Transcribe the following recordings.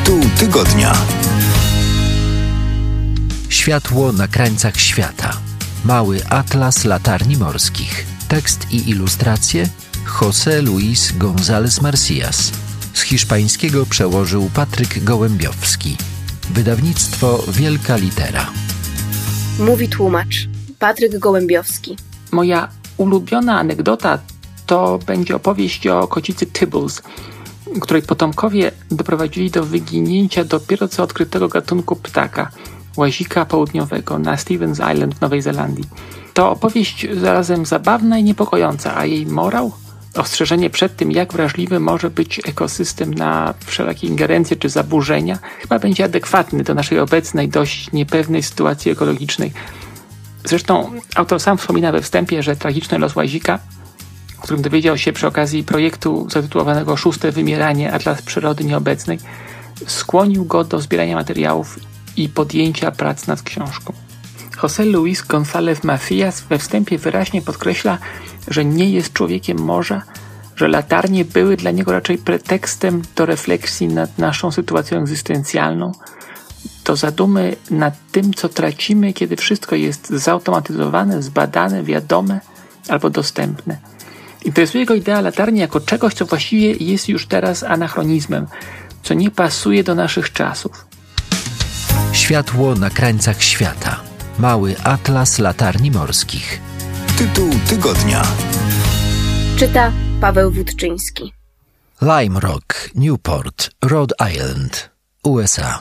Tytuł tygodnia. Światło na krańcach świata. Mały atlas latarni morskich. Tekst i ilustracje José Luis González Marcías. Z hiszpańskiego przełożył Patryk Gołębiowski. Wydawnictwo Wielka Litera. Mówi tłumacz Patryk Gołębiowski. Moja ulubiona anegdota to będzie opowieść o kocicy Tibbles, której potomkowie doprowadzili do wyginięcia dopiero co odkrytego gatunku ptaka, łazika południowego na Stevens Island w Nowej Zelandii. To opowieść zarazem zabawna i niepokojąca, a jej morał? Ostrzeżenie przed tym, jak wrażliwy może być ekosystem na wszelakie ingerencje czy zaburzenia, chyba będzie adekwatny do naszej obecnej, dość niepewnej sytuacji ekologicznej. Zresztą autor sam wspomina we wstępie, że tragiczny los łazika, o którym dowiedział się przy okazji projektu zatytułowanego Szóste wymieranie Atlas Przyrody Nieobecnej, skłonił go do zbierania materiałów i podjęcia prac nad książką. José Luis González Marcías we wstępie wyraźnie podkreśla, że nie jest człowiekiem morza, że latarnie były dla niego raczej pretekstem do refleksji nad naszą sytuacją egzystencjalną, do zadumy nad tym, co tracimy, kiedy wszystko jest zautomatyzowane, zbadane, wiadome albo dostępne. Interesuje go idea latarni jako czegoś, co właściwie jest już teraz anachronizmem, co nie pasuje do naszych czasów. Światło na krańcach świata. Mały atlas latarni morskich. Tytuł tygodnia. Czyta Paweł Wódczyński. Lime Rock, Newport, Rhode Island, USA.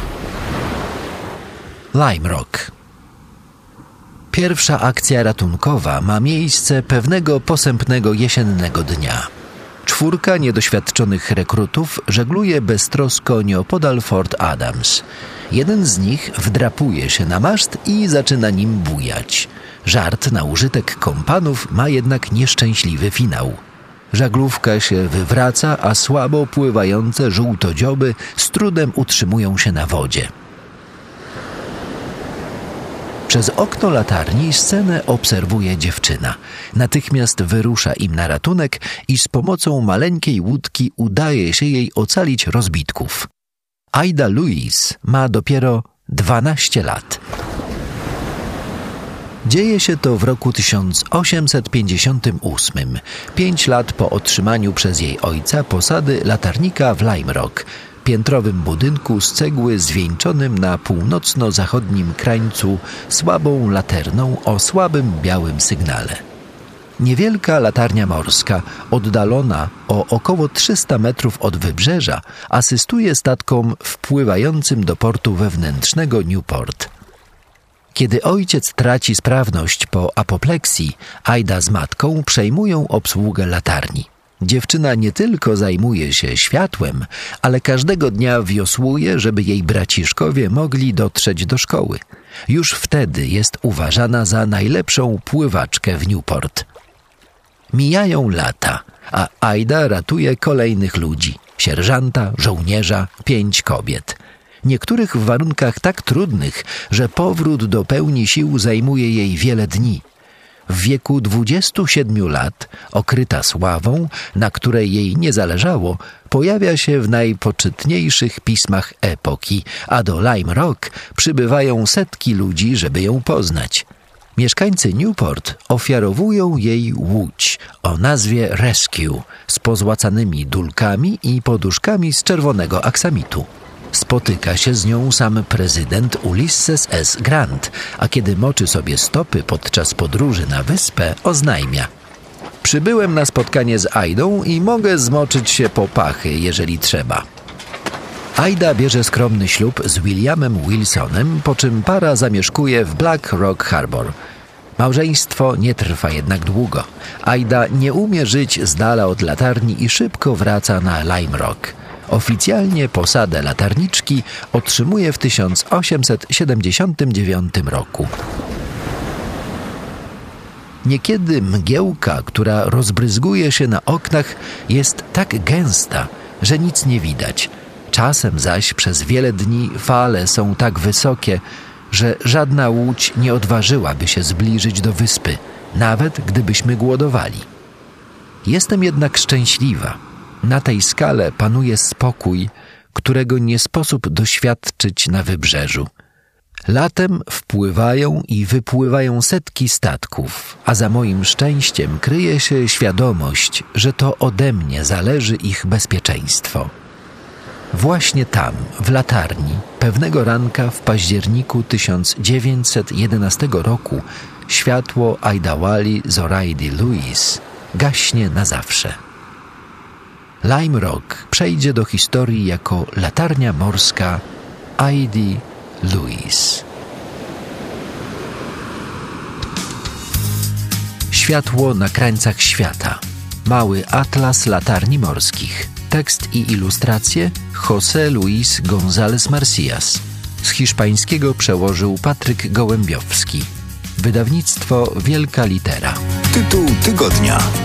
Lime Rock. Pierwsza akcja ratunkowa ma miejsce pewnego posępnego jesiennego dnia. 4 niedoświadczonych rekrutów żegluje beztrosko nieopodal Fort Adams. Jeden z nich wdrapuje się na maszt i zaczyna nim bujać. Żart na użytek kompanów ma jednak nieszczęśliwy finał. Żaglówka się wywraca, a słabo pływające żółtodzioby z trudem utrzymują się na wodzie. Przez okno latarni scenę obserwuje dziewczyna. Natychmiast wyrusza im na ratunek i z pomocą maleńkiej łódki udaje się jej ocalić rozbitków. Aida Louise ma dopiero 12 lat. Dzieje się to w roku 1858, 5 lat po otrzymaniu przez jej ojca posady latarnika w Lime Rock, piętrowym budynku z cegły zwieńczonym na północno-zachodnim krańcu słabą laterną o słabym białym sygnale. Niewielka latarnia morska, oddalona o około 300 metrów od wybrzeża, asystuje statkom wpływającym do portu wewnętrznego Newport. Kiedy ojciec traci sprawność po apopleksji, Aida z matką przejmują obsługę latarni. Dziewczyna nie tylko zajmuje się światłem, ale każdego dnia wiosłuje, żeby jej braciszkowie mogli dotrzeć do szkoły. Już wtedy jest uważana za najlepszą pływaczkę w Newport. Mijają lata, a Aida ratuje kolejnych ludzi. Sierżanta, żołnierza, 5 kobiet. Niektórych w warunkach tak trudnych, że powrót do pełni sił zajmuje jej wiele dni. W wieku 27 lat, okryta sławą, na której jej nie zależało, pojawia się w najpoczytniejszych pismach epoki, a do Lime Rock przybywają setki ludzi, żeby ją poznać. Mieszkańcy Newport ofiarowują jej łódź o nazwie Rescue z pozłacanymi dulkami i poduszkami z czerwonego aksamitu. Spotyka się z nią sam prezydent Ulysses S. Grant, a kiedy moczy sobie stopy podczas podróży na wyspę, oznajmia: przybyłem na spotkanie z Aidą i mogę zmoczyć się po pachy, jeżeli trzeba. Aida bierze skromny ślub z Williamem Wilsonem, po czym para zamieszkuje w Black Rock Harbor. Małżeństwo nie trwa jednak długo. Aida nie umie żyć z dala od latarni i szybko wraca na Lime Rock. Oficjalnie posadę latarniczki otrzymuje w 1879 roku. Niekiedy mgiełka, która rozbryzguje się na oknach, jest tak gęsta, że nic nie widać. Czasem zaś przez wiele dni fale są tak wysokie, że żadna łódź nie odważyłaby się zbliżyć do wyspy, nawet gdybyśmy głodowali. Jestem jednak szczęśliwa. Na tej skale panuje spokój, którego nie sposób doświadczyć na wybrzeżu. Latem wpływają i wypływają setki statków, a za moim szczęściem kryje się świadomość, że to ode mnie zależy ich bezpieczeństwo. Właśnie tam, w latarni, pewnego ranka w październiku 1911 roku światło Aidawali Zoraidi Lewis gaśnie na zawsze. Lime Rock przejdzie do historii jako latarnia morska Aidi Lewis. Światło na krańcach świata. Mały atlas latarni morskich. Tekst i ilustracje José Luis González Marcías. Z hiszpańskiego przełożył Patryk Gołębiowski. Wydawnictwo Wielka Litera. Tytuł tygodnia.